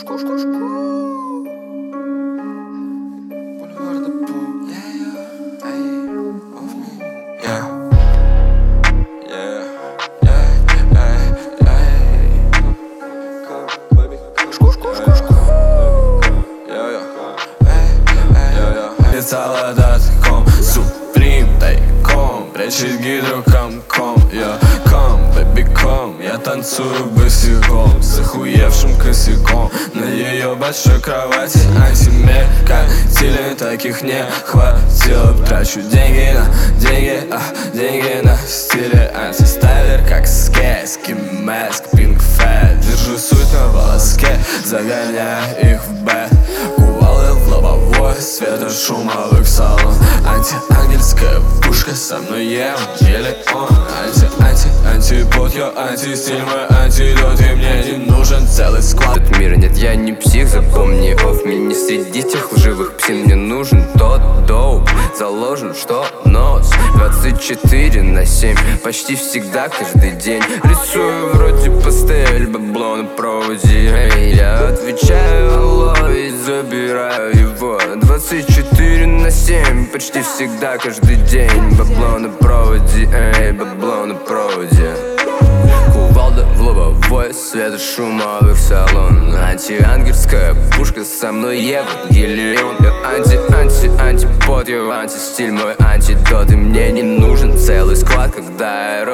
Солдат.com, Supreme тайком прячет гидрокомком. Я ком, baby ком, я танцую босиком с охуевшим косяком на ее большой кровати. Антимеркантильных таких не хватило. Трачу деньги на деньги, деньги на стиле антистайлер, как скейски, маск, пинк фэт. Держу суть на волоске, загоняя их в бэт. Кувалды в лобовой, светошумовых салон. Антиангельская пушка со мной еле он. Антипод, я антистиль, мой антидот. И мне не нужен целый склад. Этот мир нет, я не псих, запомни оф. Мне не среди тех лживых псин. Мне нужен тот доуп, заложен, что нос 24/7, почти всегда, каждый день. Рисую вроде пастель, бабло на проводе. Я отвечаю алло и забираю его 24/7, почти всегда, каждый день. Бабло на проводе, бабло на проводе. Кувалда в лобовой, светошумовых салон. Антиангельская пушка со мной Евангелион. Я антипод, я антистиль, мой антидот. И мне не нужен целый склад, когда